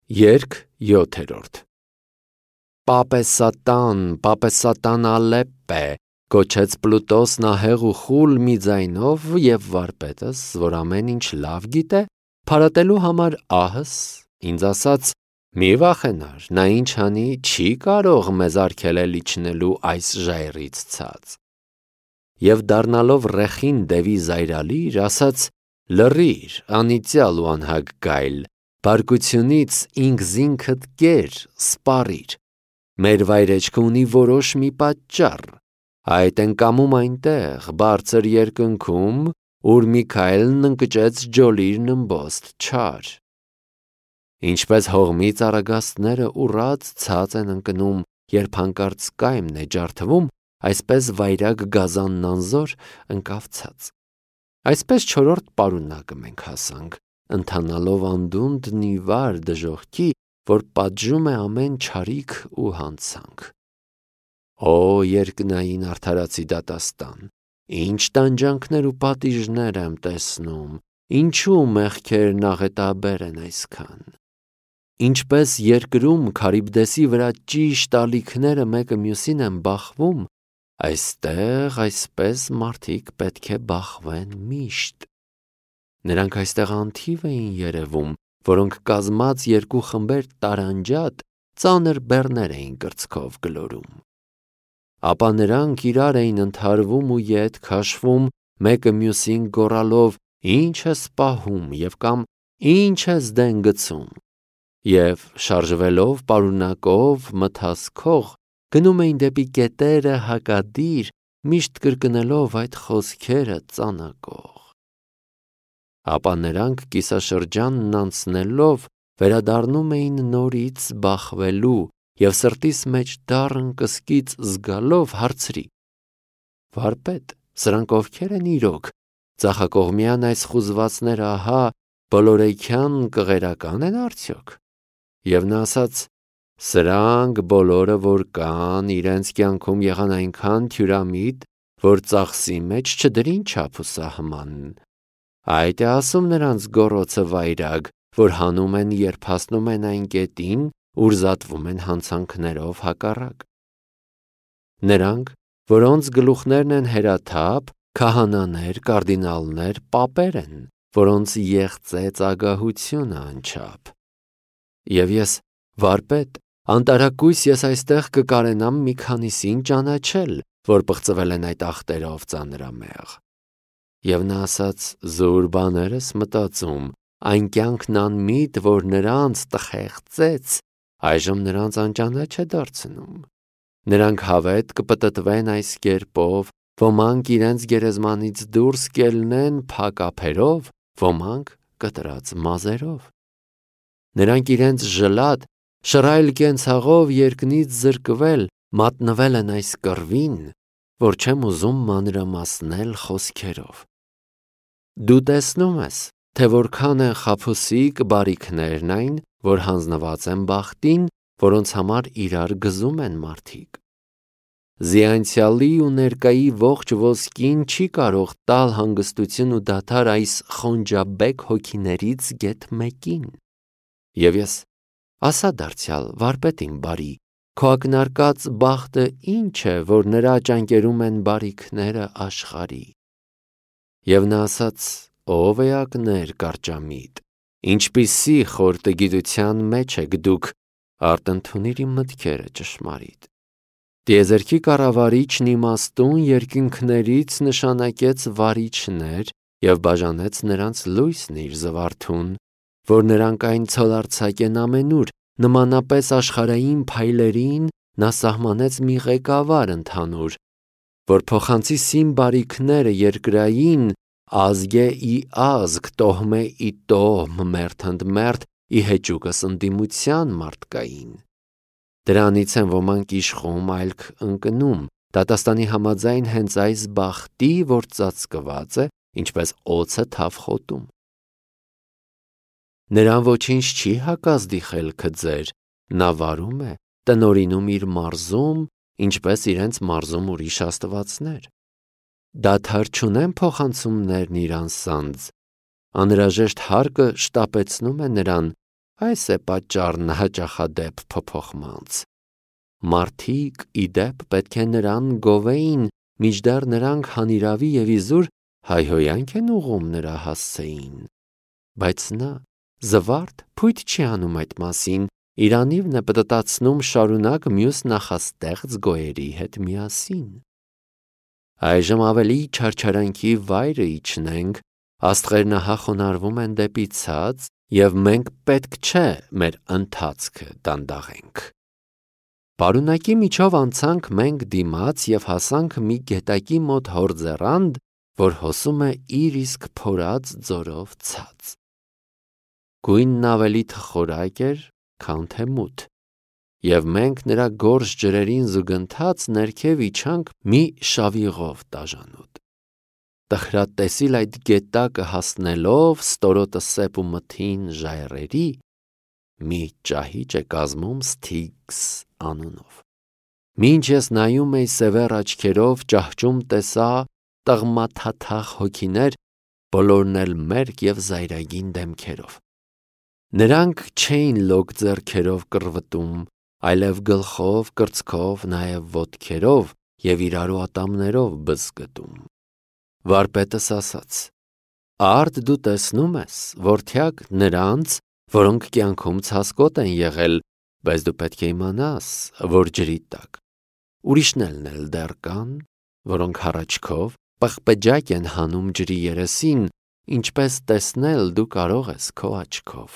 Երգ 7-րդ Պապեսատան Ալեպպե, կոչեց Պլուտոսն ահեղ ու խուլ մի ձայնով, և վարպետս, որ ամեն ինչ լավ գիտե, փարատելու համար ահս, ինձ ասաց. մի վախենար, նա ինչ անի, չի կարող մեզ արգելել իջնելու այս ժայռից ցած։ Եվ դառնալով ռեխին դևի զայրալիր, ասաց. լռիր, անիծյալ ու անհագ գայլ, բարկությունից ինքզինքդ կեր, սպառիր։ Մեր վայրեջքը ունի որոշ մի պատճառ, այդ են կամում այնտեղ, բարձր երկնքում, ուր Միքայելն ընկճեց ջոլիրն ըմբոստ չար։ Ինչպես հողմից արագաստները ուռած ցած են ընկնում, երբ հանկարծ կայմն է ջարդվում, այսպես վայրագ գազանն անզոր ընկավ ցած։ Այսպես չորրորդ պարունակը մենք հասանք, ընթանալով անդունդն ի վար դժոխքի, որ պատժում է ամեն չարիք ու հանցանք։ Օ երկնային արդարացի դատաստան, ինչ տանջանքներ ու պատիժներ եմ տեսնում, ինչու մեղքերն աղետաբեր են այսքան։ Ինչպես երկրում Քարիբդեսի վրա ճիշտ ալիքները մեկը մյուսին են բախվում, այստեղ այսպես մարդիկ պետք է բախվեն միշտ։ Նրանք այստեղ անթիվ էին երևում, որոնք կազմած երկու խմբեր տարանջատ, ծանր բեռներ էին կրծքով գլորում։ Ապա նրանք իրար էին ընդհարվում ու ետ քաշվում, մեկը մյուսին գոռալով. «Ինչ ես պահում» և կամ «Ինչ ես դեն գցում» և շարժվելով, պարունակով, մթասքող, գնում էին դեպի կետերը հակադիր, միշտ կրկնելով այդ խոսքերը ծանակող։ Ապա նրանք կիսաշրջանն անցնելով, վերադառնում էին նորից բախվելու և սրտիս մեջ դառն կսկիծ զգալով հարցրի. «Վարպետ, սրանք ովքեր են իրոք, ձախակողմյան այս խուզվածները ահա բոլորեքյան կղերական են արդյոք»։ Եվ նա ասաց. «Սրանք բոլորը որ կան, իրենց կյանքում եղան այնքան թյուրամիտ, որ ծախսի մեջ չդրին չափ ու սահման։ Այդ է ասում նրանց գոռոցը վայրագ, որ հանում են, երբ հասնում են այն կետին, ուր զատվում են հանցանքներով հակառակ։ Նրանք, որոնց գլուխներն են հերաթափ, քահանաներ, կարդինալներ, պապեր են, որոնց եղծեց ագահությունը անչափ։ Եվ ես, վարպետ, անտարակույս ես այստեղ կկարենամ մի քանիսին ճանաչել, որ պղծվել են այդ ախտերով ծանրամեղ»։ Եվ նա ասաց. «Զուր բաներ ես մտածում, այն կյանքն անմիտ, որ նրանց տխեղծեց, այժմ նրանց անճանաչ է դարձնում։ Նրանք հավետ կպտտվեն այս կերպով, ոմանք իրենց գերեզմանից դուրս կելնեն փակ ափերով, ոմանք կտրած մազերով։ Նրանք իրենց ժլատ, շռայլ կենցաղով երկնից զրկվել, մատնվել են այս կռվին, որ չեմ ուզում մանրամասնել խոսքերով։ Դու տեսնում ես, թե որքան են խաբուսիկ բարիքներն այն, որ հանձնված են բախտին, որոնց համար իրար գզում են մարդիկ։ Զիանցյալի ու ներկայի ողջ ոսկին չի կարող տալ հանգստություն ու դադար այս խոնջաբեկ հոգիներից գեթ մեկին։ Եվ ես, ասա դարձյալ, վարպետ իմ բարի, քո ակնարկած բախտը ինչ է, որ նրա ճանկերում են բարիքները աշխարհի։ Եվ նա ասաց. «Ով էակներ կարճամիտ, ինչպիսի խորտը գիտության մեջ եք դուք, արդ ընդունիր իմ մտքերը ճշմարիտ։ Տիեզերքի կառավարիչն իմաստուն երկինքներից նշանակեց վարիչներ և բաժանեց նրանց լույսն իր զվարթուն, որ նրանք այն ցոլարձակեն ամենուր, նմանապես աշխարհային փայլերին նա սահմանեց մի ղեկավար ընդհանուր, որ փոխանցի սին բարիքները երկրային, ազգե ի ազգ, տոհմե ի տոհմ, մերթ ընդ մերթ ի հեճուկս ընդդիմության մարդկային։ Դրանից են ոմանք իշխում, այլք ընկնում, դատաստանի համաձայն հենց այս բախտի, որ ծածկված է, ինչպես օձը թավ խոտում։ Նրան ոչինչ չի հակազդի խելքը ձեր, նա վարում է, տնօրինում իր մարզում, ինչպես իրենց մարզում ուրիշ աստվածներ։ Դադար չունեն փոխանցումներն իր անսանձ, անհրաժեշտ հարկը շտապեցնում է նրան, Այս է պատճառն հաճախադեպ փոփոխմանց։ Մարդիկ ի դեպ պետք է նրան գովեին, մինչդեռ նրանք հանիրավի և իզուր հայհոյանք են ուղղում նրա հասցեին։ Բայց նա զվարթ փույթ չի անում այդ մասին, իր անիվն է պտտացնում շարունակ մյուս նախաստեղծ գոյերի հետ միասին։ Այժմ ավելի չարչարանքի վայրը իջնենք, աստղերն ահախոնարվում են դեպի ցած, և մենք պետք չէ մեր ընթացքը դանդաղենք։ Պարունակի միջով անցանք մենք դիմաց և հասանք մի գետակի մոտ հորձեռանդ, որ հոսում է իր իսկ փորած ձորով ցած։ Գույնն ավելի թխորակ էր, քան թե մութ, և մենք նրա գորշ ջրերին զուգընթաց ներքև իջանք մի շավիղով դաժանոտ։ Տխրատեսիլ այդ գետակը հասնելով ստորոտը սեպ ու մթին ժայռերի, մի ճահիճ է կազմում Սթիգս անունով։ Մինչ ես նայում էի սևեռ աչքերով, ճահճում տեսա տղմաթաթախ հոգիներ, բոլորն էլ մերկ և զայրագին դեմքերով։ Նրանք չէին լոկ ձեռքերով կռվտում, այլև գլխով, կրծքով, նաև ոտքերով և իրարու ատամներով բզկտում։ Վարպետս ասաց. «Արդ դու տեսնում ես, որդյակ նրանց, որոնք կյանքում ցասկոտ են եղել, բայց դու պետք է իմանաս, որ ջրի տակ ուրիշներն էլ դեռ կան, որոնք հառաչքով պղպջակ են հանում ջրի երեսին, ինչպես տեսնել դու կարող ես քո աչքով»։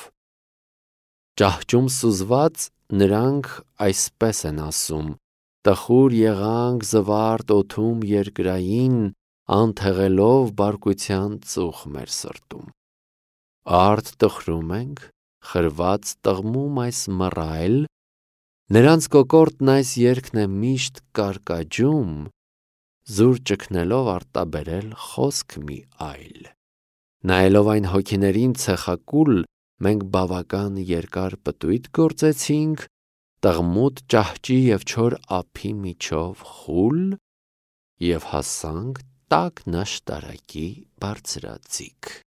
Ճահճում սուզված նրանք այսպես են ասում. «Տխուր եղանք զվարթ օդում երկրային, անթեղելով բարկության ծուխ մեր սրտում»։ Արդ տխրում ենք, խրված տղմում այս մռայլ, նրանց կոկորդն այս երգն է միշտ կարկաջում, զուր ճգնելով արտաբերել խոսք մի այլ։ Նայելով այն հոգիներին ցեխակուլ, մենք բավական երկար պտույտ գործեցինք, տղմուտ ճահճի և չոր ափի միջով խուլ և հասանք տաք նաշտարակի բարձրաձիգ։